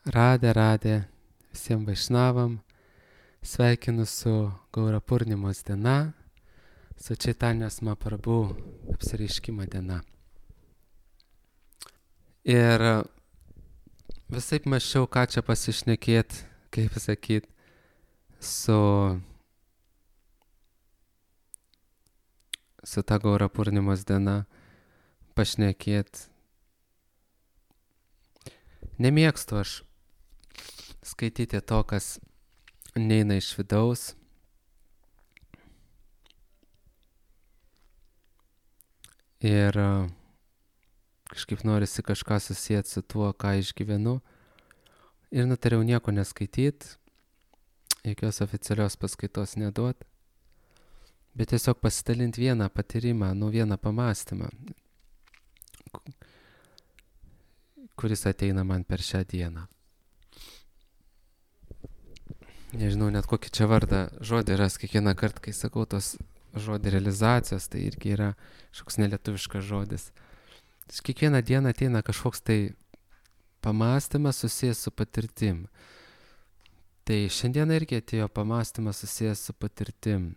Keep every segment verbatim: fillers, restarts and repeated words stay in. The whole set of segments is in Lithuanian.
Radė, radė visiems vaišnavam. Sveikinu su Gaura Purnimos diena, su Čaitanijos Mahaprabhu apsireiškimo diena. Ir visaip mąsčiau, ką čia pasišnekėt, kaip sakyt, su, su ta Gaura Purnimos diena pašnekėt. Nemėgstu aš skaityti to, kas neina iš vidaus. Ir kažkaip norisi kažką susijęti su tuo, ką išgyvenu. Ir nutariau nieko neskaityti, jokios oficialios paskaitos neduot, bet tiesiog pasidalinti vieną patyrimą, nu vieną pamastymą, kuris ateina man per šią dieną. Nežinau net kokį čia vardą žodį ras kiekvieną kartą, kai sakau tos žodį realizacijos, tai irgi yra kažkoks nelietuviškas žodis. Kiekvieną dieną ateina kažkoks tai pamastymas susijęs su patirtim. Tai šiandien irgi atėjo pamastymas susijęs su patirtim.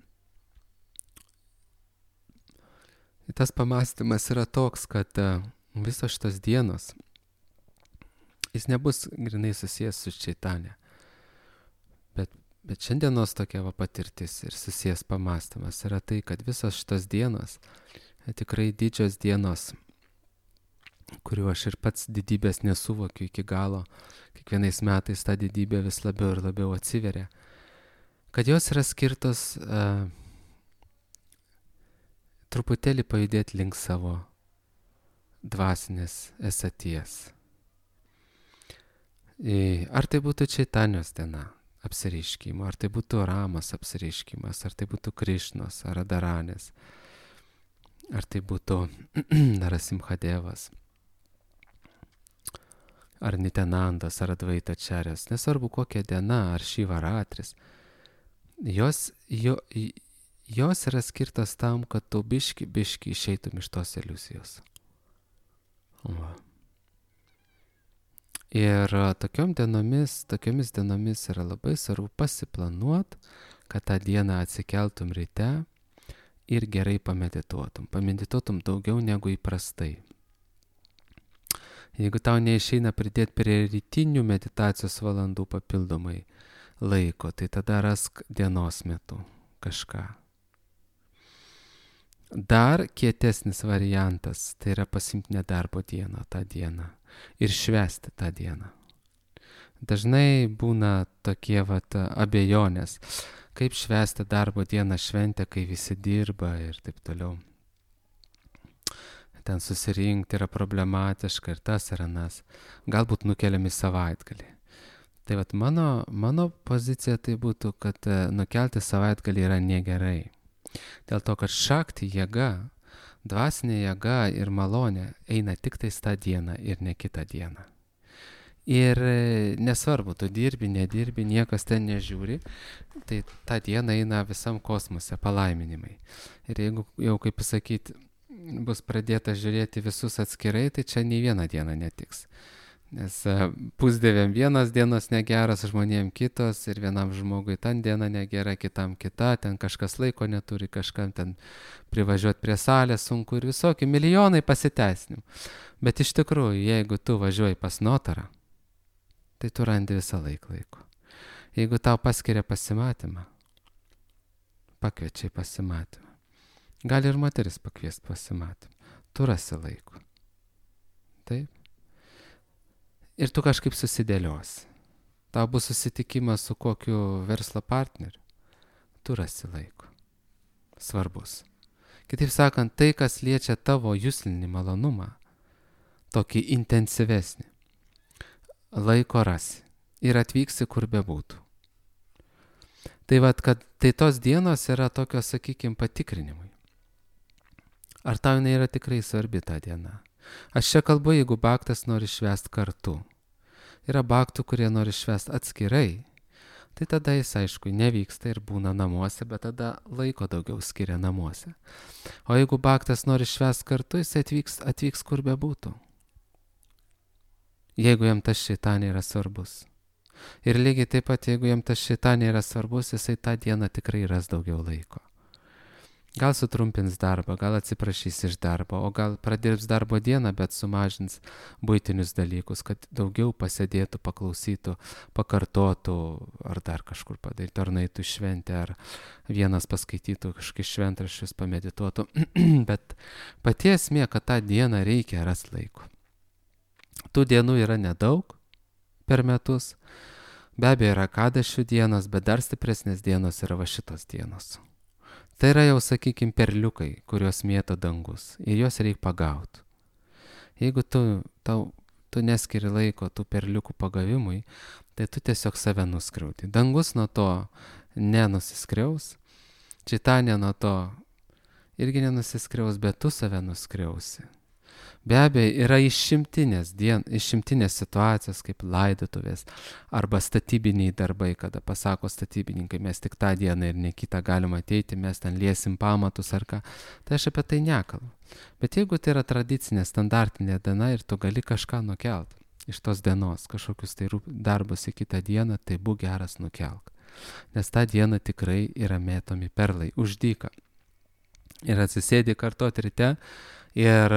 Ir tas pamastymas yra toks, kad visos šitos dienos, jis nebus grinai susijęs su Čaitanija. Bet, bet šiandienos tokia va patirtis ir susijęs pamastymas yra tai, kad visos šitos dienos, tikrai didžios dienos, kuriuo aš ir pats didybės nesuvokiu iki galo, kiekvienais metais ta didybė vis labiau ir labiau atsiveria, kad jos yra skirtos uh, truputėlį pajudėti link savo dvasinės esaties. Ar tai būtų Čaitanijos diena apsireiškimo, ar tai būtų Ramos apsireiškimas, ar tai būtų Krišnos, ar Radharanės, ar tai būtų Narasimhadevas, ar Nityanandas, ar Advaitačarjas, nesvarbu kokia diena, ar Šivaratris, jos, jo, jos yra skirtas tam, kad tu biški, biški išeitum iš tos iliuzijos. Va. Ir tokiom dienomis, tokiomis dienomis yra labai svarbu pasiplanuot, kad tą dieną atsikeltum ryte ir gerai pamedituotum. Pamedituotum daugiau negu įprastai. Jeigu tau neišeina pridėti prie rytinių meditacijos valandų papildomai laiko, tai tada rask dienos metu kažką. Dar kietesnis variantas, tai yra pasimti nedarbo dieną tą dieną ir švęsti tą dieną. Dažnai būna tokie vat abejonės, kaip švęsti darbo dieną šventę, kai visi dirba ir taip toliau. Ten susirinkti yra problematiška ir tas ir anas. Galbūt nukeliami savaitgalį. Tai vat mano, mano pozicija tai būtų, kad nukelti savaitgalį yra negerai. Dėl to, kad šakti jėga, dvasinė jėga ir malonė eina tik tais tą dieną ir ne kitą dieną. Ir nesvarbu, tu dirbi, nedirbi, niekas ten nežiūri, tai tą dieną eina visam kosmose palaiminimai. Ir jeigu jau, kaip pasakyti, bus pradėta žiūrėti visus atskirai, tai čia nei vieną dieną netiks. Nes pusdėvėm vienas dienos negeras, žmonėm kitos ir vienam žmogui ten diena negera, kitam kita, ten kažkas laiko neturi, kažkam ten privažiuoti prie salės sunku ir visokių milijonai pasiteisinimų. Bet iš tikrųjų, jeigu tu važiuoji pas notarą, tai tu randi visą laiką laiko. Jeigu tau paskiria pasimatymą, pakviečia į pasimatymą. Gali ir moteris pakviesti pasimatymą. Tu rasi laiko. Taip. Ir tu kažkaip susidėliosi. Tau bus susitikimas su kokiu verslo partneriu. Tu rasi laiko. Svarbus. Kitaip sakant, tai, kas liečia tavo juslinį malonumą, tokį intensyvesnį, laiko rasi. Ir atvyksi, kur bebūtų. Tai vat, kad tai tos dienos yra tokios, sakykime, patikrinimai. Ar tau jinai yra tikrai svarbi ta diena? Aš čia kalbu, jeigu bhaktas nori švęsti kartu. Yra bhaktų, kurie nori švęsti atskirai. Tai tada jis, aišku, nevyksta ir būna namuose, bet tada laiko daugiau skiria namuose. O jeigu bhaktas nori švęsti kartu, jis atvyks, atvyks kur bebūtų. jeigu jam tas šeitanė yra svarbus. Ir lygiai taip pat, jeigu jam tas šeitanė yra svarbus, jisai tą dieną tikrai ras daugiau laiko. Gal sutrumpins darbą, gal atsiprašys iš darbo, o gal pradirbs darbo dieną, bet sumažins buitinius dalykus, kad daugiau pasėdėtų, paklausytų, pakartotų, ar dar kažkur padarytų, ar naitų šventę, ar vienas paskaitytų kažkokius šventraščius, pamedituotų. Bet pati esmė, kad tą dieną reikia ras laiko. Tų dienų yra nedaug per metus. Be abejo yra kadašių dienos, bet dar stipresnės dienos yra va šitos dienos. Tai yra jau, sakykime, perliukai, kuriuos mėto dangus. Ir juos reikia pagauti. Jeigu tu, tau, tu neskiri laiko tų perliukų pagavimui, tai tu tiesiog save nuskriauti. Dangus nuo to nenusiskriaus, šeitanė nuo to irgi nenusiskriaus, bet tu save nuskriausi. Be abejo, yra išimtinės, dien, išimtinės situacijos kaip laidotuvės arba statybiniai darbai, kada pasako statybininkai, mes tik tą dieną ir ne kitą galim ateiti, mes ten liesim pamatus ar ką. Tai aš apie tai nekalbu. Bet jeigu tai yra tradicinė, standartinė diena ir tu gali kažką nukelt iš tos dienos, kažkokius tai darbus į kitą dieną, tai būk geras nukelk. Nes tą dieną tikrai yra mėtomi perlai už dyką. Ir atsisėdi kartot ryte ir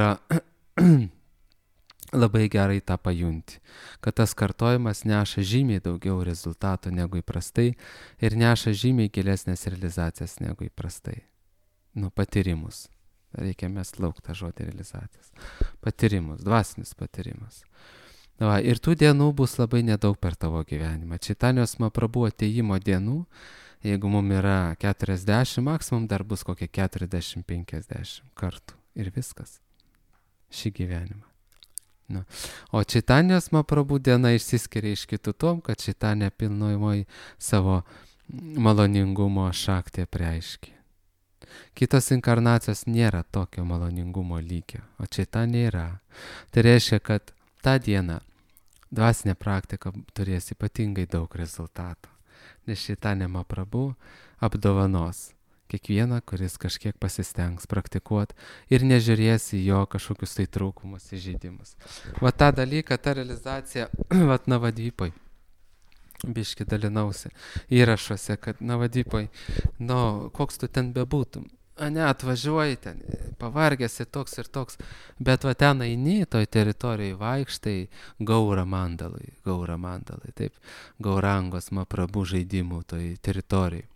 labai gerai tą pajunti, kad tas kartojimas neša žymiai daugiau rezultatų negu įprastai ir neša žymiai gilesnės realizacijas negu įprastai. Nu, patyrimus. Reikia mes laukti tą žodį realizacijas. Patyrimus, dvasinis patyrimas. Va, ir tų dienų bus labai nedaug per tavo gyvenimą. Čaitanijos Mahaprabhu atėjimo dienų, jeigu mums yra keturiasdešimt, maksimum dar bus kokie keturiasdešimt penkiasdešimt kartų. Ir viskas. Šį gyvenimą. Nu. O Čaitanijos Mahaprabhu diena išsiskiria iš kitų tom, kad Čaitanija pilnojimoj savo maloningumo šaktį apreiškė. Kitos inkarnacijos nėra tokio maloningumo lygio, o Čaitanija yra. Tai reiškia, kad tą dieną dvasinė praktika turės ypatingai daug rezultatų, nes Čaitanija Mahaprabhu apdovanos kiekvieną, kuris kažkiek pasistengs praktikuoti ir nežiūrės į jo kažkokius tai trūkumus, įžeidimus. Va tą dalyką, tą realizaciją, va Navadvipoj, biški dalinausi įrašuose, kad Navadvipoj, nu, koks tu ten bebūtum, a ne, atvažiuoji ten, pavargėsi toks ir toks, bet va ten eini, toj teritorijai vaikštai Gaura mandalai, Gaura mandalai, taip, Gaurangos Mahaprabhu žaidimų toj teritorijai,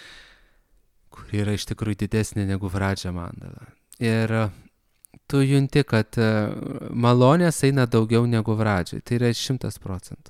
kur yra iš tikrųjų didesnė negu Vraja mandala. Ir tu junti, kad malonės eina daugiau negu Vradžiai. Tai yra šimtas procentų.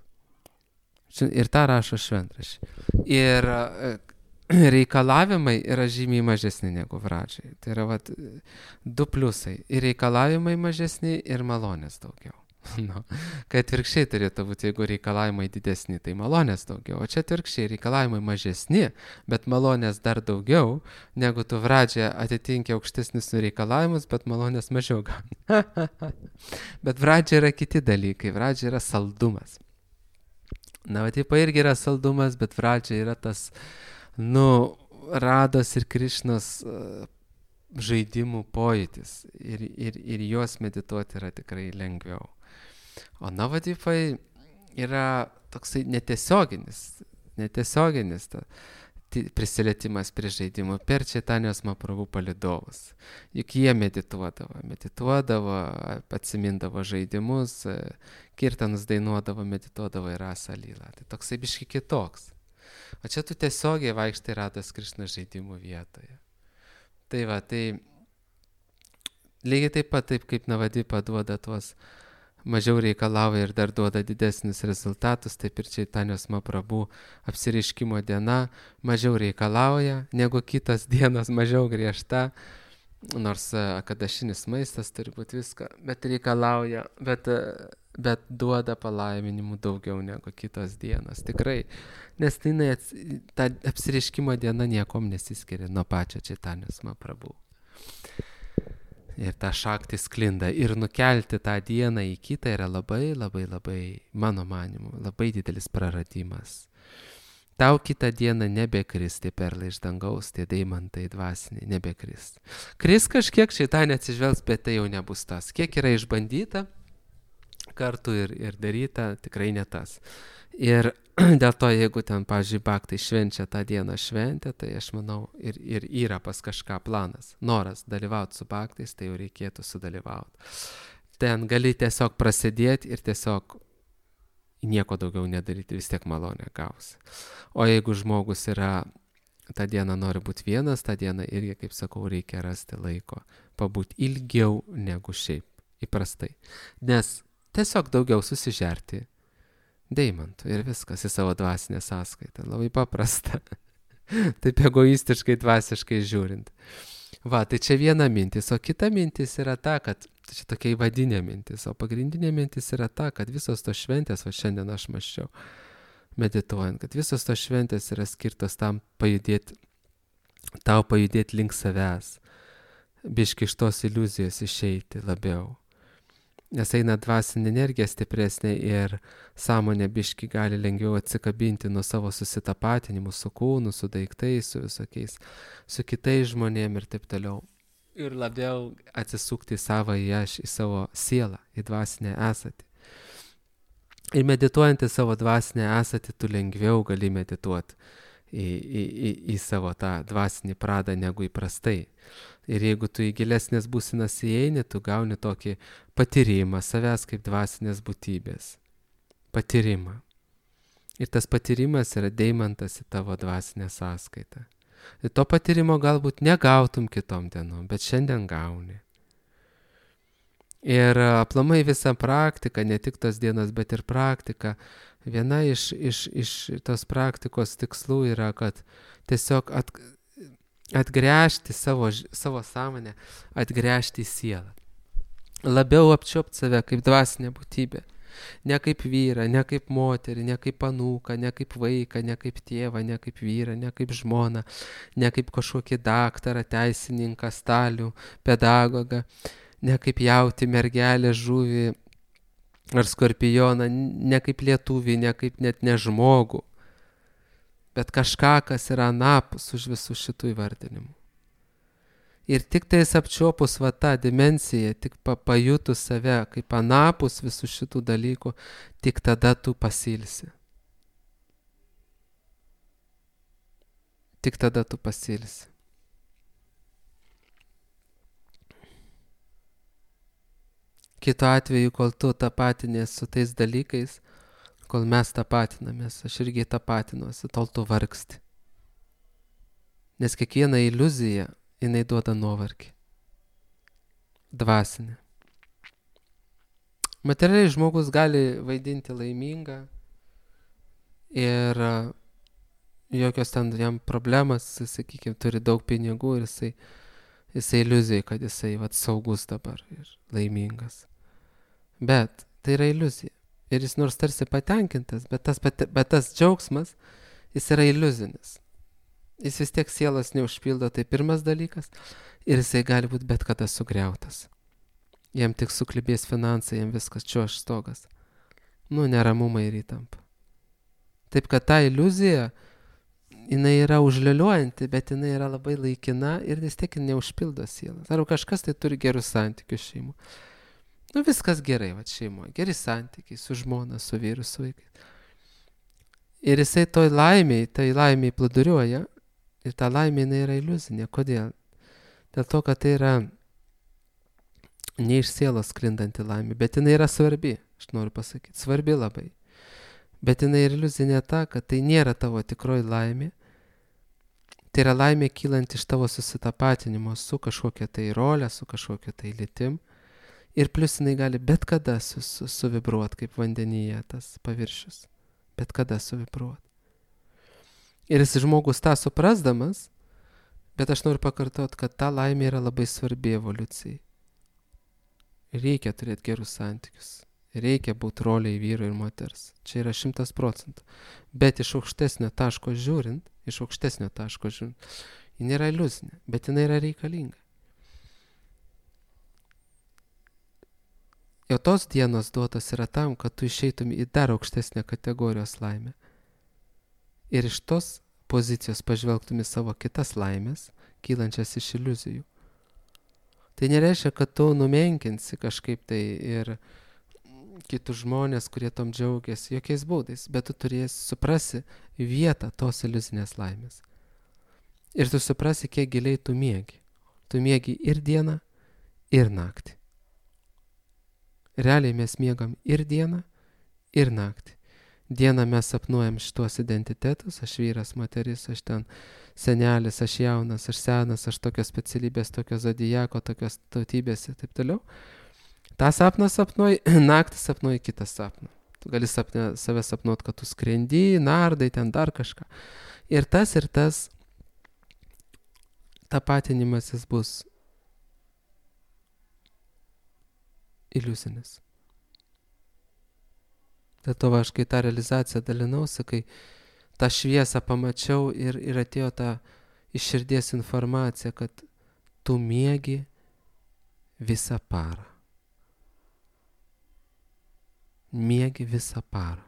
Ir tą rašo šventraščiai. Ir reikalavimai yra žymiai mažesni negu Vradžiai. Tai yra vat, du pliusai. Ir reikalavimai mažesni, ir malonės daugiau. Nu, kad atvirkščiai turėtų būti, jeigu reikalavimai didesni, tai malonės daugiau. O čia atvirkščiai reikalavimai mažesni, bet malonės dar daugiau, negu tu Vradžia atitinki aukštesnis reikalavimus, bet malonės mažiau gauni. Bet Vradžia yra kiti dalykai. Vradžia yra saldumas. Na, va, taip irgi yra saldumas, bet Vradžia yra tas, nu, Rados ir Krišnos uh, žaidimų pojūtis. Ir, ir, ir juos medituoti yra tikrai lengviau. O Navadvipai yra toksai netiesioginis, netiesioginis ta, prisilietimas prie žaidimų per Čaitanijos Mahaprabhu palydovus. Juk jie medituodavo, medituodavo, atsimindavo žaidimus, kirtanus dainuodavo, medituodavo ir Rasa Lila. Tai toksai biški kitoks. O čia tu tiesiogiai vaikštai Rados Krišnos žaidimų vietoje. Tai va, tai lygiai taip pat, taip kaip Navadvipa duoda tuos mažiau reikalauja ir dar duoda didesnis rezultatus, taip ir Čaitanijos Mahaprabhu apsireiškimo diena mažiau reikalauja negu kitos dienos, mažiau griežta, nors akadašinis maistas turi būti viską, bet reikalauja, bet, bet duoda palaiminimų daugiau negu kitos dienos. Tikrai, nes tai, ta apsireiškimo diena niekom nesiskiria nuo pačio Čaitanijos Mahaprabhu. Ir ta šakti sklinda. Ir nukelti tą dieną į kitą yra labai, labai, labai, mano manimu, labai didelis praradimas. Tau kitą dieną nebekris tie perlai iš dangaus, tie deimantai dvasiniai, nebekris. Kris kažkiek Čaitanija atsižvelgs, bet tai jau nebus tas. Kiek yra išbandyta, kartu ir, ir daryta, tikrai ne tas. Ir dėl to, jeigu ten, pavyzdžiui, baktai švenčia tą dieną šventę, tai aš manau ir, ir yra pas kažką planas, noras dalyvauti su baktais, tai jau reikėtų sudalyvauti. Ten gali tiesiog prasidėti ir tiesiog nieko daugiau nedaryti, vis tiek malonę gausi. O jeigu žmogus yra, tą dieną nori būti vienas, tą dieną irgi, kaip sakau, reikia rasti laiko, pabūti ilgiau negu šiaip įprastai. Nes tiesiog daugiau susižerti deimantų ir viskas į savo dvasinę sąskaitą. Labai paprasta. Taip egoistiškai, dvasiškai žiūrint. Va, tai čia viena mintis, o kita mintis yra ta, kad čia tokia įvadinė mintis, o pagrindinė mintis yra ta, kad visos tos šventės, va šiandien aš maščiau, medituojant, kad visos tos šventės yra skirtos tam pajudėti, tau pajudėti link savęs, biški iš tos iliuzijos išeiti labiau. Nes eina dvasinė energija stipresnė ir sąmonė biški gali lengviau atsikabinti nuo savo susitapatinimų su kūnu, su daiktais, su visokiais, su kitais žmonėm ir taip toliau. Ir labiau atsisukti į savo į aš, į savo sielą, į dvasinę esatį. Ir medituojant į savo dvasinę esatį, tu lengviau gali medituoti į, į, į, į savo tą dvasinį pradą negu įprastai. Ir jeigu tu į gilesnės būsenas įeini, tu gauni tokį patyrimą savęs kaip dvasinės būtybės. Patyrimą. Ir tas patyrimas yra deimantas į tavo dvasinę sąskaitą. Ir to patyrimo galbūt negautum kitom dienom, bet šiandien gauni. Ir aplamai visa praktika, ne tik tos dienos, bet ir praktika, viena iš, iš, iš tos praktikos tikslų yra, kad tiesiog at, atgręžti savo, savo sąmonę, atgręžti į sielą. Labiau apčiuopti save kaip dvasinė būtybė. Ne kaip vyrą, ne kaip moterį, ne kaip anūką, ne kaip vaiką, ne kaip tėvą, ne kaip vyrą, ne kaip žmoną, ne kaip kažkokį daktarą, teisininką, stalių, pedagogą, ne kaip jauti, mergelę, žuvį ar skorpioną, ne kaip lietuvį, ne kaip net ne žmogų, bet kažką, kas yra anapus už visų šitų įvardinimų. Ir tik tais apčiopus va tą dimensiją, tik pajutus save kaip anapus visų šitų dalykų, tik tada tu pasilsi. Tik tada tu pasilsi. Kitu atveju, kol tu tapatinės su tais dalykais, kol mes tapatinamės, aš irgi tapatinuosi, tol tu vargsti. Nes kiekviena iliuzija, jinai duoda nuovargį. Dvasinė. Materialiai žmogus gali vaidinti laimingą ir jokios ten jam problemas, sakykime, turi daug pinigų ir jisai, jisai iliuzija, kad jisai vat, saugus dabar ir laimingas. Bet tai yra iliuzija. Ir jis nors tarsi patenkintas, bet tas, bet tas džiaugsmas, jis yra iliuzinis. Jis vis tiek sielos neužpildo, tai pirmas dalykas. Ir jisai gali būti bet kada sugriautas. Jam tik suklibės finansai, jam viskas čiuoš stogas. Nu, neramumai ir įtampa. Taip kad ta iliuzija, jinai yra užliuliuojanti, bet jinai yra labai laikina ir vis tiek neužpildo sielos. Ar kažkas tai turi gerus santykius šeimų. Nu, viskas gerai, va šeimoje. Geri santykiai su žmona, su vyru, su vaikais. Ir jisai toj laimiai, tai laimiai plūduriuoja. Ir ta laimė jinai yra iliuzinė. Kodėl? Dėl to, kad tai yra ne iš sielos sklindanti laimė, bet jinai yra svarbi, aš noriu pasakyti, svarbi labai. Bet jinai yra iliuzinė ta, kad tai nėra tavo tikroji laimė. Tai yra laimė kylant iš tavo susitapatinimo su kažkokia tai rolė, su kažkokia tai lytim. Ir plus jinai gali bet kada su, su, suvibruot kaip vandenyje tas paviršius. Bet kada suvibruot. Ir jis žmogus tą suprasdamas, bet aš noriu pakartoti, kad ta laimė yra labai svarbi evoliucijai. Reikia turėti gerus santykius. Reikia būti roliai vyro ir moters. Čia yra šimtas procentų. Bet iš aukštesnio taško žiūrint, iš aukštesnio taško žiūrint, ji nėra iliuzinė, bet jinai yra reikalinga. Jau tos dienos duotos yra tam, kad tu išeitum į dar aukštesnę kategorijos laimę. Ir iš tos pozicijos pažvelgtum į savo kitas laimės, kylančias iš iliuzijų. Tai nereiškia, kad tu numenkinsi kažkaip tai ir kitus žmonės, kurie tom džiaugiasi, jokiais būdais, bet tu turėsi, suprasi vietą tos iliuzinės laimės. Ir tu suprasi, kiek giliai tu miegi. Tu miegi ir dieną, ir naktį. Realiai mes miegam ir dieną, ir naktį. Dieną mes sapnuojam šitos identitetus, aš vyras, moteris, aš ten senelis, aš jaunas, aš senas, aš tokios specialybės, tokios zodiako, tokios tautybės ir taip toliau. Ta sapną sapnuoji, naktį sapnuoji kitą sapną. Tu gali sapne, save sapnuot, kad tu skrendi, nardai, ten dar kažką. Ir tas ir tas tapatinimasis bus iliuzinis. Dėl to aš, kai tą realizaciją dalinausi, kai tą šviesą pamačiau ir, ir atėjo ta iš širdies informacija, kad tu miegi visą parą. Miegi visą parą.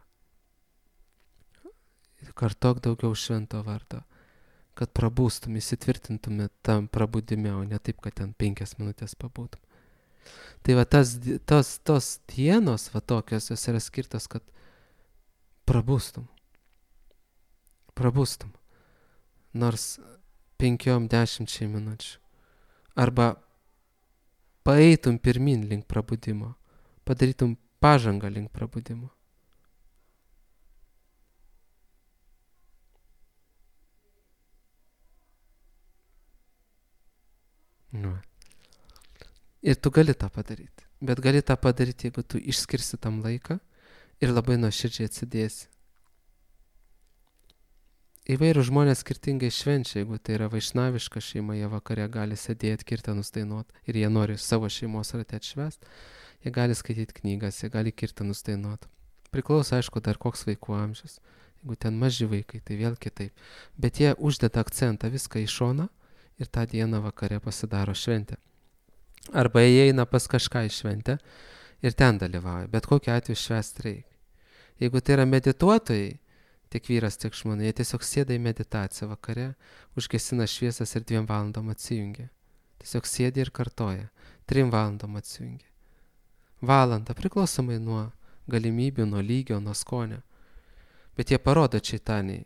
Kartok daugiau švento vardo, kad prabūstum, įsitvirtintume tam prabudime, o ne taip, kad ten penkias minutės pabūtum. Tai va tas, tos, tos dienos, va tokios, jos yra skirtos, kad prabūstum. Prabūstum. Nors penkiom dešimčiai minučių. Arba paeitum pirmin link prabudimo. Padarytum pažangą link prabudimo. Nu. Ir tu gali tą padaryti. Bet gali tą padaryti, jeigu tu išskirsi tam laiką ir labai nuoširdžiai atsidėsi. Įvairių žmonės skirtingai švenčia, jeigu tai yra vaišnaviška šeima, jie vakare gali sėdėti, kirtanus dainuot ir jie nori savo šeimos rate atšvest, jie gali skaityti knygas, jie gali kirtanus dainuot. Priklauso, aišku, dar koks vaikų amžius. Jeigu ten maži vaikai, tai vėl kitaip. Bet jie uždeda akcentą viską į šoną ir tą dieną vakare pasidaro šventę. Arba jie eina pas kažką į šventę ir ten dalyvauja. Bet kokiu atveju švęst reikia. Jeigu tai yra medituotojai, tiek vyras, tiek žmona, jie tiesiog sėda į meditaciją vakare, užgesina šviesas ir dviem valandom atsijungia. Tiesiog sėdi ir kartoja. Trim valandom atsijungia. Valandą priklausomai nuo galimybių, nuo lygio, nuo skonio. Bet jie parodo čitaniai,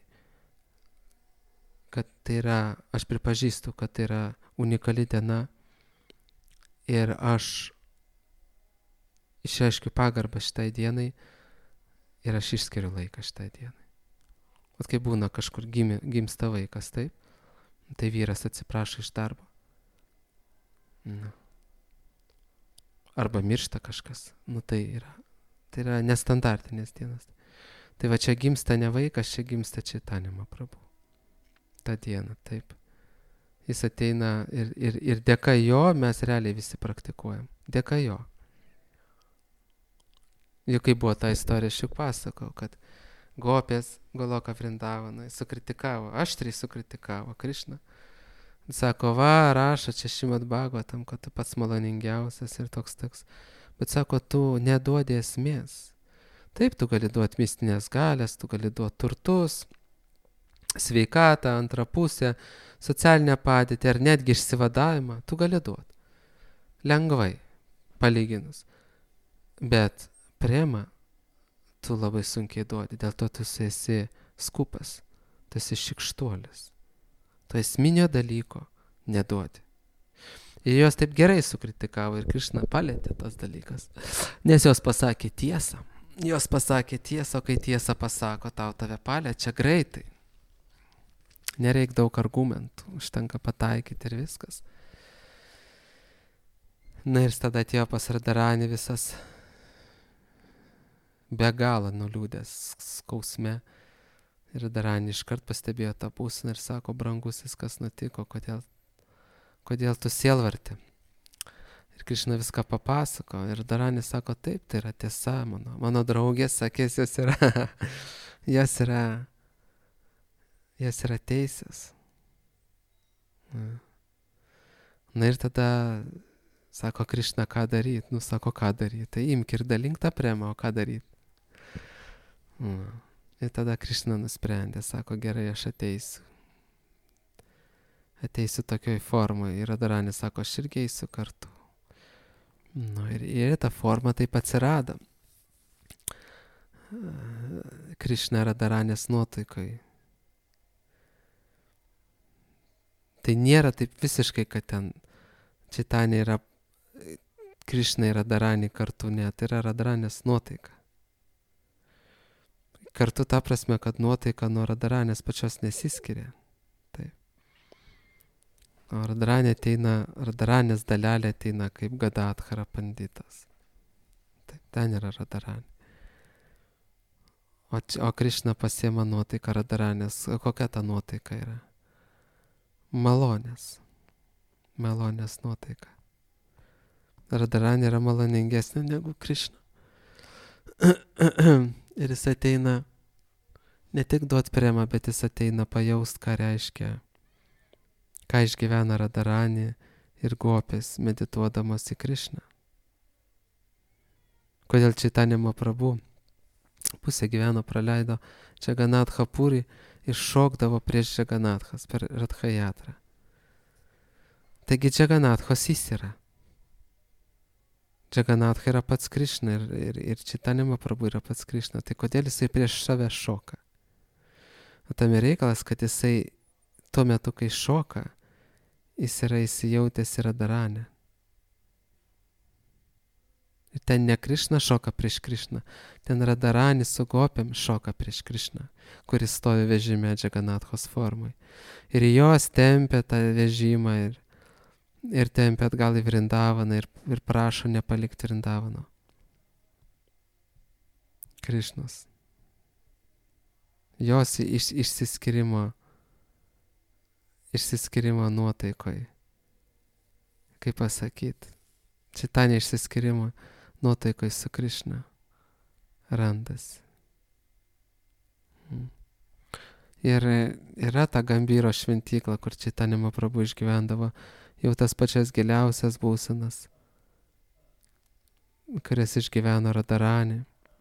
kad tai yra, aš pripažįstu, kad tai yra unikali diena ir aš išreiškiu pagarbą šitai dienai ir aš išskiriu laiką šitai dienai. O kai būna kažkur gimė, gimsta vaikas, taip, tai vyras atsiprašo iš darbo. Nu. Arba miršta kažkas. Nu tai yra, tai yra nestandartinės dienos. Tai va čia gimsta ne vaikas, čia gimsta Čaitanija Prabhu. Ta diena, taip. Jis ateina ir, ir, ir dėka jo mes realiai visi praktikuojam. Dėka jo. Juk kai buvo ta istorija, aš juk pasakau, kad Gopės Goloka Vrindavanai sukritikavo, aštriai sukritikavo Krišną. Sako, va, rašo čia Šrimad Bhagavatam, kad tu pats maloningiausias ir toks toks. Bet sako, tu neduodi esmės. Taip, tu gali duoti mistinės galės, tu gali duoti turtus, sveikatą, antrą pusę, socialinę padėtį ar netgi išsivadavimą, tu gali duoti. Lengvai, palyginus. Bet prema tu labai sunkiai duodi, dėl to tu esi skupas, tu esi šikštuolis. Tu esminio dalyko neduodi. Ir jos taip gerai sukritikavo ir Krišna palėtė tas dalykas. Nes jos pasakė tiesą. Jos pasakė tiesą, o kai tiesą pasako, tau tave paliečia greitai. Nereik daug argumentų, užtenka pataikyti ir viskas. Na ir tada atėjo pas Radharanį visas be galo nuliūdęs skausme. Ir Radharanį iškart pastebėjo tą būseną ir sako, brangusis, kas nutiko, kodėl, kodėl tu sielvarti. Ir Krišna viską papasako. Ir Radharanį sako, taip, tai yra tiesa, mano, mano draugės, sakės, jos yra, jos yra, jos yra teisės. Na. Na ir tada sako Krišna, ką daryti? Nu, sako, ką daryti? Tai imk ir dalink tą premą, o ką daryti? Na. Ir tada Krišna nusprendė, sako, gerai, aš ateisiu. Ateisiu tokioj formai. Ir Radharani sako, aš irgi eisiu kartu. Nu, ir, ir ta forma taip atsirado. Krišna Radharanės nuotaikoj. Tai nėra taip visiškai, kad ten Čaitanija yra Krišna ir Radharani kartu, ne, tai yra Radharanės nuotaika. Kartu ta prasme, kad nuotaika nuo Radharanės pačios nesiskiria. Taip. O Radharanė ateina, Radharanės dalelė ateina kaip Gadadhara panditas. Taip, ten yra Radharanė. O, o Krišna pasiema nuotaiką Radharanės. Kokia ta nuotaika yra? Malonės. Malonės nuotaika. Radharanė yra maloningesnė negu Krišna. Ir jis ateina ne tik duot premą, bet jis ateina pajaust, ką reiškia, ką išgyvena Radharanė ir gopės, medituodamas į Krišną. Kodėl Čaitanija Mahaprabhu pusę gyveno praleido Džaganatha Puri ir šokdavo prieš Džaganathas per Radhajatrą. Taigi Džaganathos jis yra. Džaganatha yra pats Krišna ir, ir, ir Čaitanija Mahaprabhu yra pats Krišna. Tai kodėl jisai prieš save šoka? O tam ir reikalas, kad jisai tuo metu, kai šoka, jis yra įsijautęs į Radharanę. Ir ten ne Krišna šoka prieš Krišną, ten Radharani su gopėm šoka prieš Krišną, kuris stovi vežime Džaganathos formai. Ir jos tempia tą vežimą ir ir tempia atgal į Vrindavaną ir, ir prašo nepalikti Vrindavano. Krišnos. Jos iš, išsiskirimo, išsiskirimo nuotaikoj. Kaip pasakyti? Čaitanija išsiskirimo nuotaikoj su Krišna randasi. Hmm. Ir yra ta Gambiro šventykla, kur Čaitanija Mahaprabhu išgyvendavo jau tas pačias giliausias būsenas, kurias išgyveno Radharanė.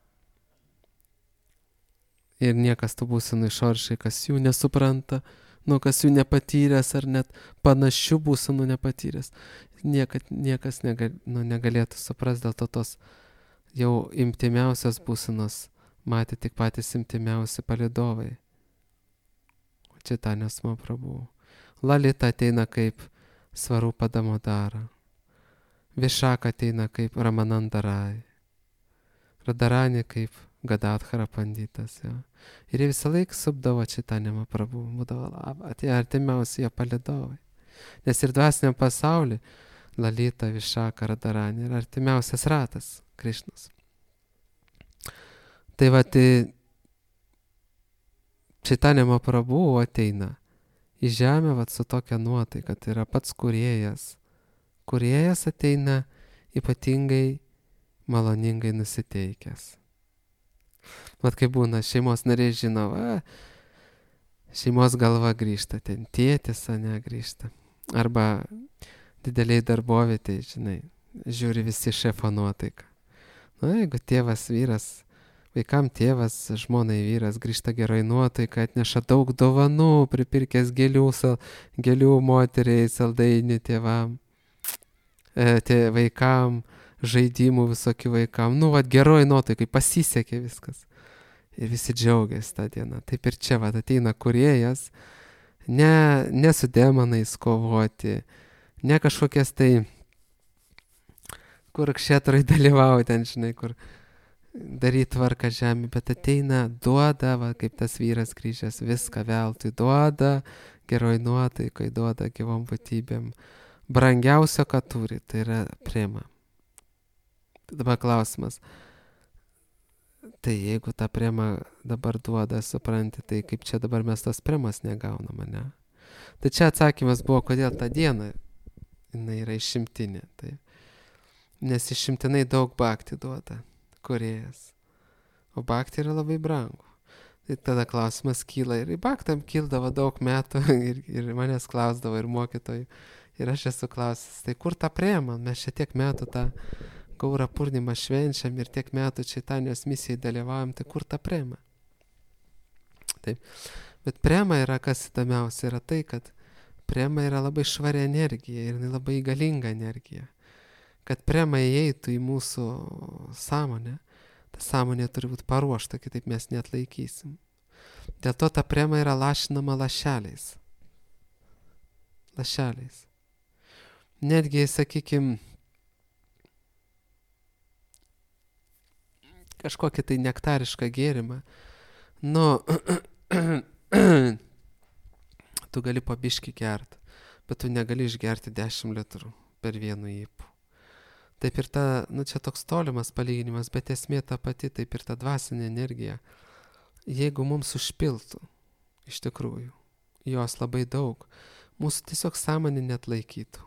Ir niekas tų būsenų išoršai, kas jų nesupranta, nu, kas jų nepatyręs ar net panašių būsenų nepatyręs, niekad, niekas negal, nu, negalėtų suprasti, dėl to tos jau imtimiausios būsenos matė tik patys imtimiausi palydovai. Čaitanijos Mahaprabhu. Lalita ateina kaip Svarupa Damodara. Višaka ateina kaip Ramanandarai. Radharanė kaip Gadadhara panditas. Ja. Ir jie visą laiką supdavo Čaitanija Mahaprabhu. Būdavo atėjo artimiausi jie palydovai. Nes ir dvasiniam pasauly Lalita, Višaka, Radharanė yra artimiausias ratas Krišnos. Tai va, tai Čaitanija Mahaprabhu ateina į žemę vat, su tokia nuotaika, tai yra pats kūrėjas. Kūrėjas ateina ypatingai maloningai nusiteikęs. Vat kaip būna, šeimos nariai žino, va, šeimos galva grįžta, ten tėtis, ane, grįžta. Arba dideliai darbovietėj, žinai, žiūri visi šefo nuotaiką. Na, jeigu tėvas, vyras, vaikam tėvas, žmonai vyras grįžta geroj nuotaika, atneša daug dovanų, pripirkęs gėlių, sal, gėlių moteriai, saldainių tėvam, e, tė, vaikam, žaidimų visokių vaikam. Nu, vat geroj nuotaikai, pasisekė viskas. Ir visi džiaugiasi tą dieną. Taip ir čia, vat ateina kūrėjas, ne, ne su demonais kovoti, ne kažkokias tai, kur kšetrai dalyvauja ten, žinai, kur daryti tvarką žemė, bet ateina, duoda, va, kaip tas vyras grįžęs, viską veltui duoda, geroj nuotaikai, duoda gyvom būtybėm. Brangiausio, ką turi, tai yra prema. Dabar klausimas, tai jeigu tą premą dabar duoda, supranti, tai kaip čia dabar mes tos premos negaunam, ne? Tai čia atsakymas buvo, kodėl tą dieną jinai yra išimtinė. Tai. Nes išimtinai daug bhakti duoda kūrėjas. O bhakti yra labai brangu. Tai tada klausimas kyla ir į bhaktam kildavo daug metų ir, ir manęs klausdavo ir mokytojų. Ir aš esu klausęs, tai kur ta prema? Mes čia tiek metų tą Gaura Purnimą švenčiam ir tiek metų Čaitanijos misijai dalyvaujam, tai kur ta prema? Taip. Bet prema yra, kas įdomiausia, yra tai, kad prema yra labai švari energija ir labai galinga energija. Kad prema įeitų į mūsų sąmonę, Ta sąmonė turi būti paruošta, kitaip mes neatlaikysim. Dėl to ta prema yra lašinama lašeliais. Lašeliais. Netgi, sakykime, kažkokį tai nektarišką gėrimą, nu, tu gali po biškį gert, bet tu negali išgerti dešimt litrų per vienu įpū. Taip ir ta, nu čia toks tolimas palyginimas, bet esmė ta pati, taip ir ta dvasinė energija. Jeigu mums užpiltų, iš tikrųjų, jos labai daug, mūsų tiesiog sąmonė neatlaikytų.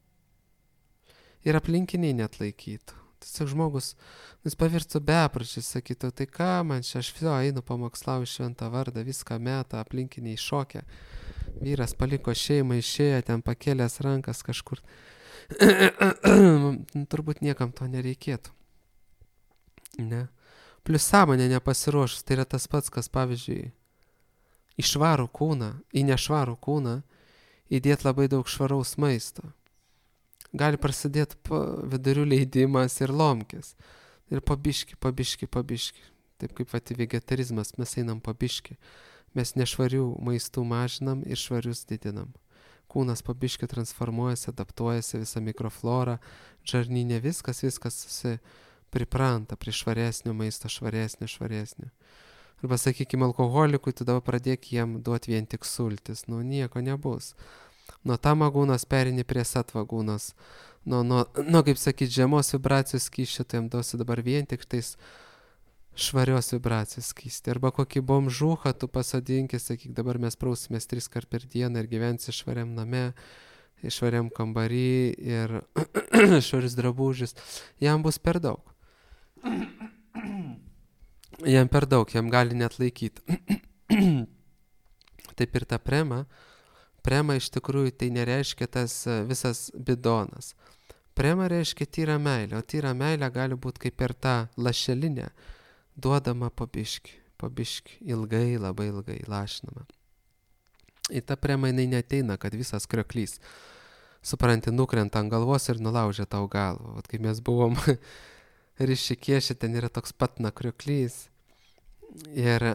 Ir aplinkiniai neatlaikytų. Tiesiog žmogus, jis pavirstų bepročiais, sakytų, tai ką man čia, aš vėl einu pamokslauju šventą vardą, viską metą, aplinkiniai šokia. Vyras paliko šeimą, išėjo ten pakėlęs rankas kažkur. Turbūt niekam to nereikėtų. Ne. Plius sąmonė nepasiruošus, tai yra tas pats, kas pavyzdžiui, į švarų kūną, į nešvarų kūną įdėt labai daug švaraus maisto. Gali prasidėti vidurių leidimas ir lomkės. Ir pabiški, pabiški, pabiški. Taip kaip pati vegetarizmas, mes einam pabiški. Mes nešvarių maistų mažinam ir švarius didinam. Kūnas pabiški transformuojasi, adaptuojasi, visa mikroflora, žarnyne, viskas, viskas pripranta prie švaresnio maisto, švaresnio, švaresnio. Arba, sakykime, alkoholikui, tu dabar pradėk jam duoti vien tik sultis. Nu, nieko nebus. Nuo tamagūnos perini prie satvagūnos. Nuo, nuo, nuo kaip sakyti, žemos vibracijos skysčio, tai jam duosi dabar vien tik tais švarios vibracijos skysti. Arba kokį bomžuchą tu pasodinki, sakyk, dabar mes prausimės tris kart per dieną ir gyvensi švariam name, švariam kambarį ir švarius drabužius. Jam bus per daug. Jam per daug, jam gali net laikyti. Taip ir ta prema. Prema iš tikrųjų tai nereiškia tas visas bidonas. Prema reiškia tyra meilė, o tyra meilė gali būti kaip ir ta lašelinė, duodama pabiški, pabiški, ilgai, labai ilgai lašinama. Į tą premą jinai neteina, kad visas krioklys, supranti, nukrenta ant galvos ir nulaužia tau galvą. Vat kai mes buvom Rišikėše, ten yra toks patna krioklys ir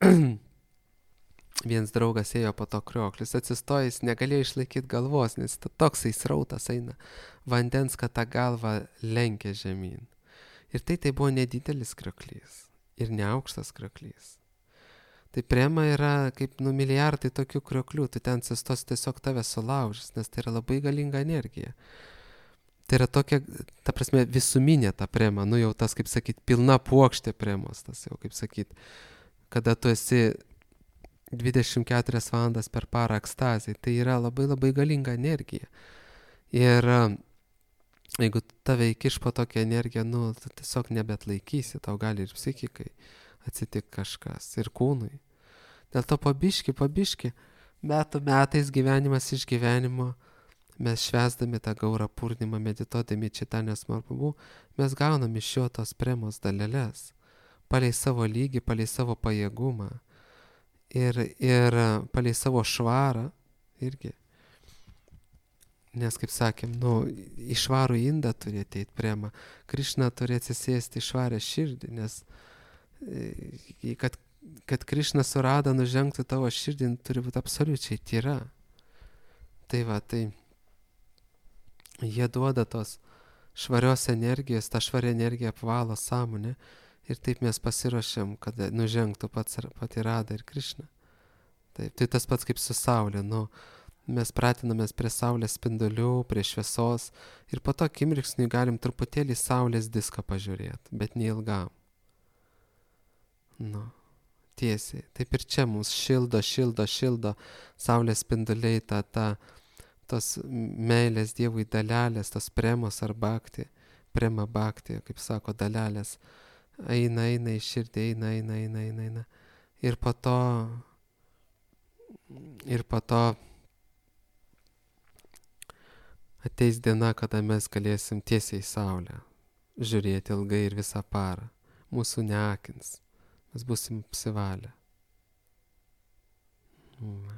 vienas draugas ėjo po to krioklis, atsistojęs, negalėjo išlaikyti galvos, nes toksai srautas eina vandens, kad tą galvą lenkia žemyn. Ir tai tai buvo nedidelis krioklys ir neaukštas krioklys. Tai prema yra kaip nu milijardai tokių krioklių, tu ten atsistos tiesiog tave sulaužys, nes tai yra labai galinga energija. Tai yra tokia, ta prasme, visuminė ta prema, nu jau tas, kaip sakyt, pilna puokštė premos, tas jau, kaip sakyt, kada tu esi dvidešimt keturias valandas per parą ekstazai, tai yra labai labai galinga energija. Ir jeigu tave įkiš po tokią energiją, nu, tu tiesiog nebetlaikysi, tau gali ir psichikai atsitik kažkas, ir kūnui. Dėl to pabiški, pabiški, metų metais gyvenimas iš gyvenimo, mes švęsdami tą gaurą purnimą, medituodami Čitanės Mahaprabhu, mes gaunam iš jo tos premos daleles, palei savo lygį, palei savo pajėgumą. Ir, ir palei savo švarą irgi. Nes, kaip sakėm, nu, į švarų indą turi ateiti prema. Krišna turi atsisėsti į švarę širdį, nes kad, kad Krišna surada nužengtų tavo širdį, turi būti absoliučiai tyra. Tai va, tai jie duoda tos švarios energijos, ta švari energija apvalo sąmonę. Ir taip mes pasiruošiam, kad nužengtų pats pati Rada ir Krišna. Taip, tai tas pats kaip su saulė. Nu, mes pratinamės prie saulės spindulių, prie šviesos ir po to akimirksniui galim truputėlį saulės diską pažiūrėti, bet neilgam. Nu, tiesiai. Taip ir čia mums šildo, šildo, šildo saulės spinduliai, ta, ta, tos meilės Dievui dalelės, tos premos ar bakti, prema bakti, kaip sako, dalelės. Eina, eina į širdį, eina, eina, eina, eina, eina. Ir po to, ir po to ateis diena, kada mes galėsim tiesiai į saulę žiūrėti ilgai ir visą parą. Mūsų neakins. Mes būsim apsivalę. Mm.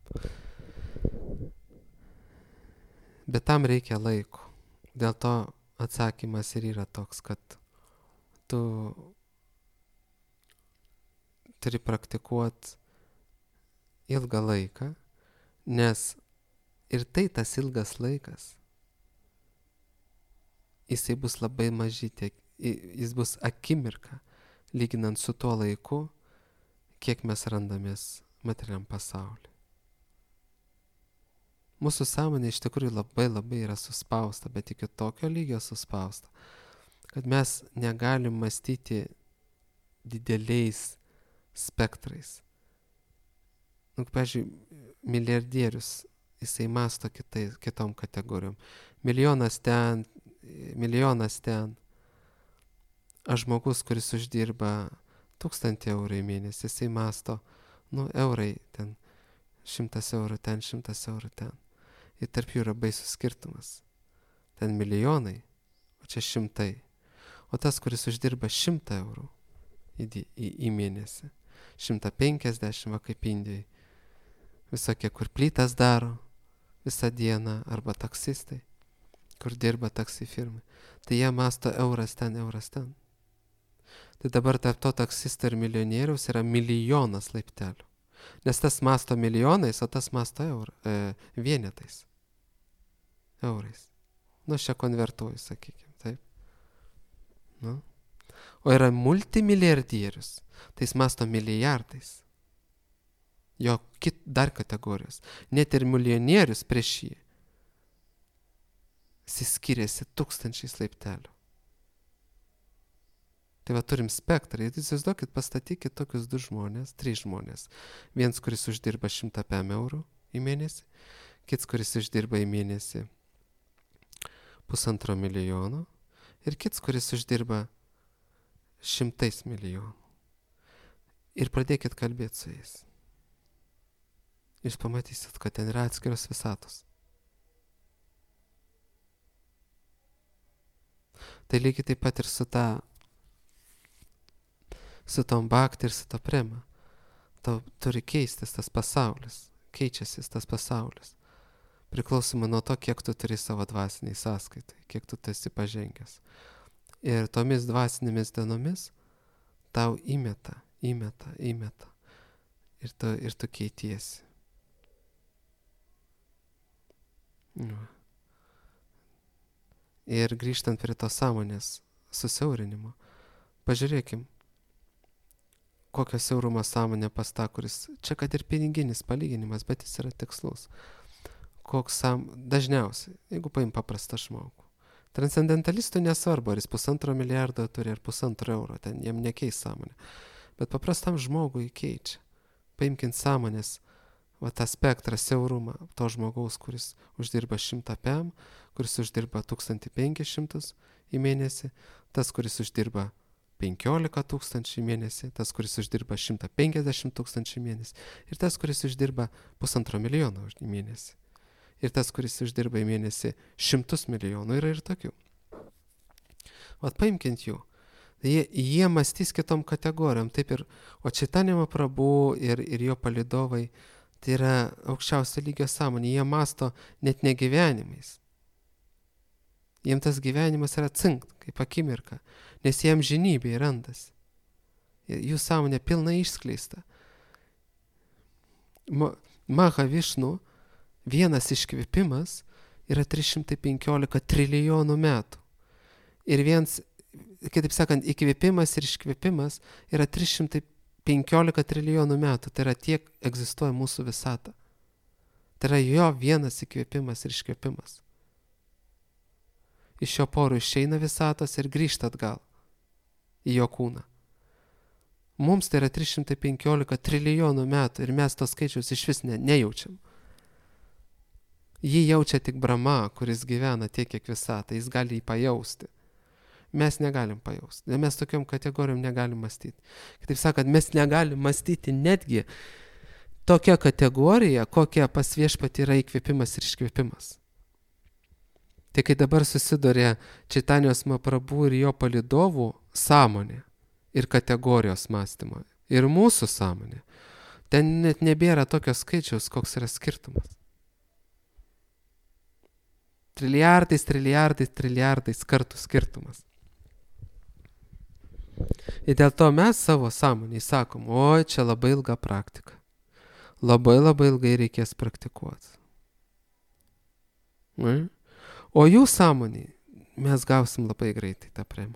Bet tam reikia laiko. Dėl to atsakymas ir yra toks, kad tu turi praktikuoti ilgą laiką, nes ir tai tas ilgas laikas, jisai bus labai mažytė, jis bus akimirka, lyginant su tuo laiku, kiek mes randamės materialiam pasauliu. Mūsų sąmonė iš tikrųjų labai labai yra suspausta, bet iki tokio lygio suspausta, kad mes negalim mąstyti dideliais spektrais. Nu, pavyzdžiui, milijardierius, jisai masto kitai, kitom kategorijom. Milijonas ten, milijonas ten. Aš žmogus, kuris uždirba tūkstantį eurų į mėnesį, jisai masto, nu, eurai ten, šimtas eurų ten, šimtas eurų ten. Ir tarp jų yra baisus skirtumas. Ten milijonai, o čia šimtai. O tas, kuris uždirba šimtą eurų į, į, į mėnesį, šimtą penkiasdešimt, va kaip Indijai, visokie, kur plytas daro visą dieną, arba taksistai, kur dirba taksi firmai, tai jie masto euras ten, euras ten. Tai dabar tarp to taksisto ir milijonieriaus yra milijonas laiptelių. Nes tas masto milijonais, o tas masto eur, e, vienetais. Eurais. Nu, aš čia konvertuoju, sakykime, taip. Nu. O yra multimilijardierius, tai jis masto milijardais. Jo kit, dar kategorijos. Net ir milijonierius prieš jį. Jis skiriasi tūkstančiais laiptelių. Tai va turim spektrą. Ir įsivaizduokit, pastatykit tokius du žmonės, trys žmonės. Vienas, kuris uždirba šimtą pem eurų į mėnesį, kits, kuris uždirba į mėnesį pusantro milijono ir kits, kuris uždirba šimtais milijonų. Ir pradėkit kalbėti su jais. Jūs pamatysit, kad ten yra atskiros visatos. Tai lygiai taip pat ir su ta su tom bhakti ir su ta prema. Tau turi keistis tas pasaulis. Keičiasi tas pasaulis. Priklausomai nuo to, kiek tu turi savo dvasiniai sąskaitai, kiek tu esi pažengęs. Ir tomis dvasinėmis dienomis tau įmeta, įmeta, įmeta. Ir tu, ir tu keitiesi. Nu. Ir grįžtant prie to sąmonės susiaurinimo, pažiūrėkim, kokio siaurumo sąmonė pas tą, kuris, čia kad ir piniginis palyginimas, bet jis yra tikslus. Koks sam, dažniausiai, jeigu paim paprastą žmogų. Transcendentalistų nesvarbu, ar jis pusantro milijardo turi, ar pusantro euro, ten jam nekeis sąmonė. Bet paprastam žmogui keičia. Paimkint sąmonės, va tą spektrą, siaurumą to žmogaus, kuris uždirba šimtą pem, kuris uždirba tūkstantį penkis šimtus į mėnesį, tas, kuris uždirba penkiolika tūkstančių į mėnesį, tas, kuris uždirba šimtą penkiasdešimt tūkstančių į mėnesį ir tas, kuris uždirba pusantro milijono į mėnesį. Ir tas, kuris uždirba į mėnesį šimtus milijonų, yra ir tokių. Vat paimkint jų. Jie, jie mąstys kitom kategorijom. Taip ir, o Čaitanija Mahaprabhu ir, ir jo palydovai, tai yra aukščiausio lygio sąmonė. Jie masto net ne gyvenimais. Jiems tas gyvenimas yra cinkt, kaip akimirka, nes jiems žinybė randasi. Jų sąmonė pilnai išskleista. Ma, Maha Višnu, vienas iškvėpimas yra trys šimtai penkiolika trilijonų metų. Ir vienas, kitaip sakant, įkvėpimas ir iškvėpimas yra trys šimtai penkiolika trilijonų metų. Tai yra tiek egzistuoja mūsų visata. Tai yra jo vienas įkvėpimas ir iškvėpimas. Iš jo porų išeina visatos ir grįžta atgal į jo kūną. Mums tai yra trys šimtai penkiolika trilijonų metų ir mes tos skaičiaus iš vis ne, nejaučiam. Jį jaučia tik Brahma, kuris gyvena tiek, kiek visata. Jis gali jį pajausti. Mes negalim pajausti. Mes tokiom kategorijom negalim mąstyti. Kitaip sakant, mes negalim mąstyti netgi tokia kategorija, kokia pas viešpatį yra įkvėpimas ir iškvėpimas. Tai kai dabar susiduria Čaitanijos Mahaprabhu ir jo palydovų sąmonė ir kategorijos mąstymo ir mūsų sąmonė, ten net nebėra tokio skaičiaus, koks yra skirtumas. Trilijardais, trilijardais, trilijardais kartų skirtumas. Ir dėl to mes savo sąmonėj sakom, oi, čia labai ilga praktika. Labai labai ilgai reikės praktikuoti. Ne? O jų sąmonėj mes gausim labai greitai tą premą.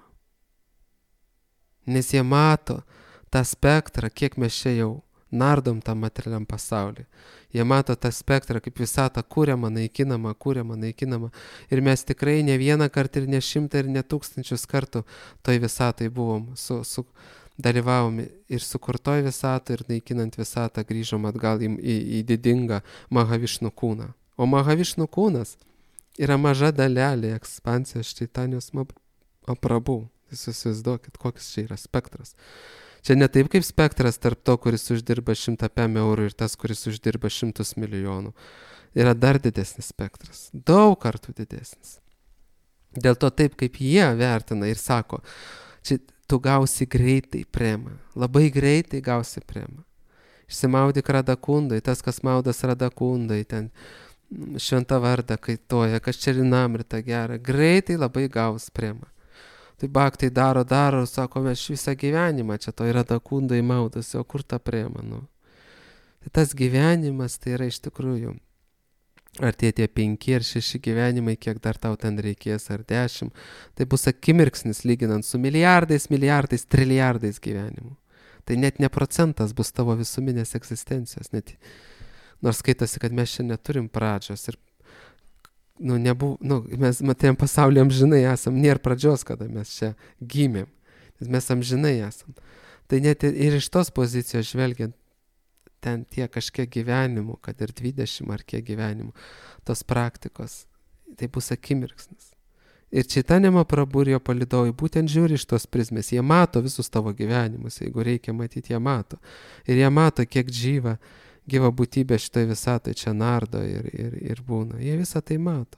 Nes jie mato tą spektrą, kiek mes čia jau nardom tam materialiam pasauliui. Jie mato tą spektrą, kaip visata kuriama, naikinama, kuriama, naikinama. Ir mes tikrai ne vieną kartą ir ne šimtą ir ne tūkstančius kartų toj visatai buvom, su, su, dalyvavom ir sukurtoj visatą ir naikinant visatą grįžom atgal į, į, į didingą Mahavišnu kūną. O Mahavišnu kūnas yra maža dalelė ekspansijos Čaitanijos aprabų. Jūs įsivaizduokit, koks čia yra spektras. Čia ne taip kaip spektras tarp to, kuris uždirba šimtą pem eurų ir tas, kuris uždirba šimtus milijonų. Yra dar didesnis spektras. Daug kartų didesnis. Dėl to taip, kaip jie vertina ir sako, čia tu gausi greitai premą. Labai greitai gausi premą. Išsimaudyk radakundai, tas, kas maudas radakundai, ten šventą vardą kaitoja, kas čia rinamrita gera. Greitai labai gaus premą. Tai baktai daro, daro, sako, mes visą gyvenimą čia to yra dakundai maudasi, o kur ta prema, nu. Tai tas gyvenimas, tai yra iš tikrųjų, ar tie tie penki ar šeši gyvenimai, kiek dar tau ten reikės, ar dešimt, tai bus akimirksnis lyginant su milijardais, milijardais, trilijardais gyvenimų. Tai net ne procentas bus tavo visuminės egzistencijos, net, nors skaitosi, kad mes čia neturim pradžios ir Nu, nebuv, nu, mes matėm pasaulyje amžinai esam, nėra pradžios, kada mes čia gimėm, nes mes amžinai esam. Tai net ir iš tos pozicijos žvelgiant, ten tie kažkiek gyvenimų, kad ir dvidešimt ar kiek gyvenimų, tos praktikos, tai bus akimirksnis. Ir Čaitanija Mahaprabhu ir jo palydovai būtent žiūri iš tos prizmės, jie mato visus tavo gyvenimus, jeigu reikia matyti, jie mato. Ir jie mato, kiek džyva, gyva būtybė šitoj visatai čia nardo ir, ir, ir būna. Jie visą tai mato.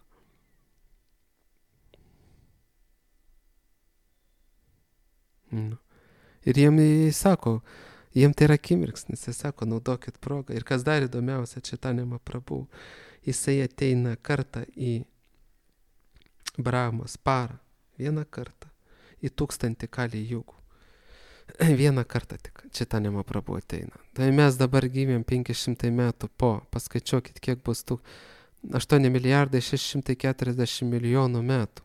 Nu. Ir jiem jis sako, jiem tai yra akimirksnis, jis sako, naudokit progą. Ir kas dar įdomiausia, Čaitanija Mahaprabhu, jisai ateina kartą į Brahmos parą, vieną kartą, į tūkstantį kali jugų. Vieną kartą tik Čaitanija Mahaprabhu ateina. Tai mes dabar gimėm penki šimtai metų po, paskaičiuokit, kiek bus tų aštuoni milijardai šeši šimtai keturiasdešimt milijonų metų.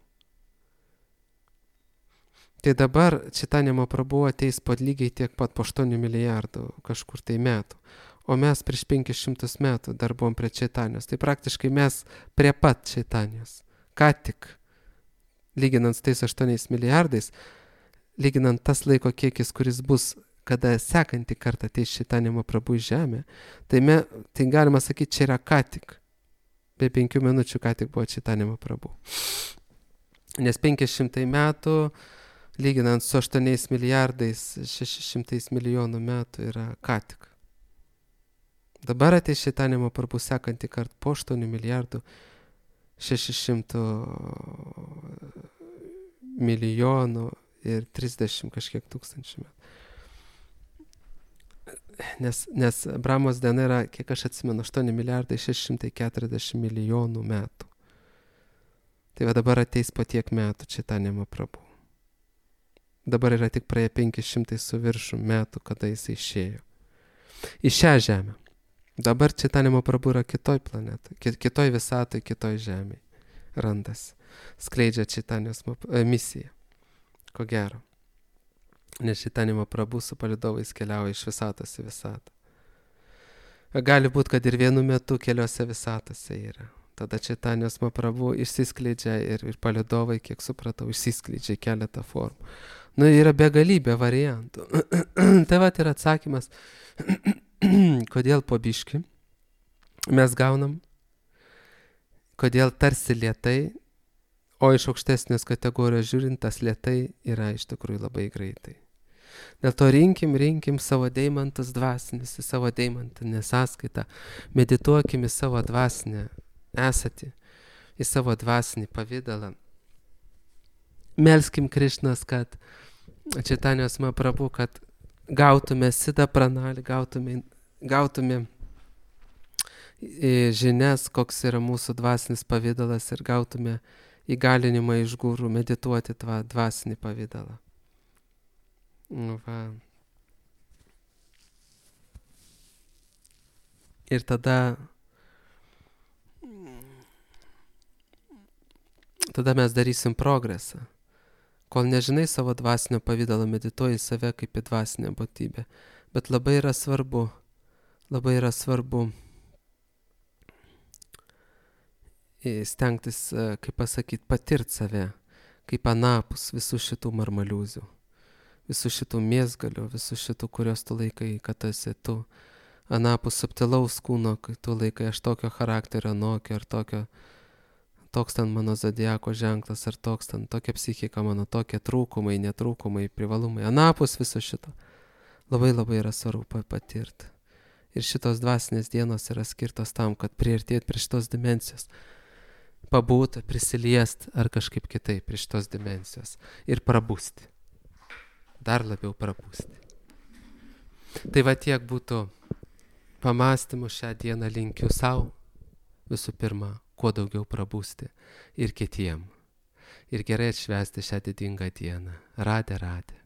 Tai dabar Čaitanija Mahaprabhu ateis po lygiai tiek pat po aštuonių milijardų kažkur tai metų. O mes prieš penkis šimtus metų dar buvom prie Čaitanijos. Tai praktiškai mes prie pat Čaitanijos. Ką tik, lyginant su tais aštuoniais milijardais, lyginant tas laiko kiekis, kuris bus, kada sekantį kartą ateis Čaitanija Mahaprabhu į žemę, tai, me, tai galima sakyti, čia yra ką tik. Be penkių minučių ką tik buvo Čaitanija Mahaprabhu. Nes penki šimtai metų, lyginant su aštuoniais milijardais, šeši šimtai milijonų metų yra ką tik. Dabar ateis Čaitanija Mahaprabhu sekantį kartą po aštuonių milijardų šeši šimtai milijonų ir trisdešimt kažkiek tūkstančių metų. Nes, nes Brahmos diena yra, kiek aš atsimenu, aštuoni milijardai šeši šimtai keturiasdešimt milijonų metų. Tai va dabar ateis po tiek metų Čaitanija Mahaprabhu. Dabar yra tik praėję penki šimtai su viršum metų, kada jis išėjo. Į šią žemę. Dabar Čaitanija Mahaprabhu yra kitoj planetoj, kitoj visatoj, kitoj žemėj. Randasi. Skleidžia Čaitanijos misiją. Ko gero. Nes Čaitanija Mahaprabhu su palydovais keliauja iš visatos į visatą. Gali būti, kad ir vienu metu keliose visatose yra. Tada Čaitanijos Mahaprabhu išsiskleidžia ir, ir palydovai, kiek supratau, išsiskleidžia keletą formų. Nu, yra begalybė variantų. Tai va, yra atsakymas, kodėl po biškį mes gaunam, kodėl tarsi lėtai, o iš aukštesnės kategorijos žiūrint, tas lėtai yra iš tikrųjų labai greitai. Dėl to rinkim, rinkim savo deimantus dvasinis, į savo deimantinę sąskaitą, medituokim į savo dvasinę esatį, į savo dvasinį pavydalą. Melskim Krišnas, kad Čaitanijos Mahaprabhu, kad gautume siddha pranalį, gautume, gautume žinias, koks yra mūsų dvasinis pavydalas ir gautume įgalinimą iš gūrų medituoti tą dvasinį pavydalą. Nu, va. Ir tada, tada mes darysim progresą. Kol nežinai savo dvasinio pavydalo, medituoji save kaip į dvasinę būtybę. Bet labai yra svarbu, labai yra svarbu stengtis, kaip pasakyti, patirti save, kaip anapus visų šitų marmaliūzių, visų šitų mėsgalių, visų šitų, kurios tu laikai, kad esi tu, anapus subtilaus kūno, kai tu laikai aš tokio charakterio, nokio, ar tokio, toks ten mano zodiako ženklas, ar toks ten, tokia psichika mano, tokie trūkumai, netrūkumai, privalumai, anapus viso šito. Labai labai yra svarbu patirti. Ir šitos dvasinės dienos yra skirtos tam, kad priartėti prie šitos dimensijos, pabūti, prisiliest ar kažkaip kitaip prie šitos dimensijos ir prabusti. Dar labiau prabusti. Tai va tiek būtų pamastymų šią dieną, linkiu savo visų pirma, kuo daugiau prabusti ir kitiem. Ir gerai atšvęsti šią didingą dieną. Radė, radė.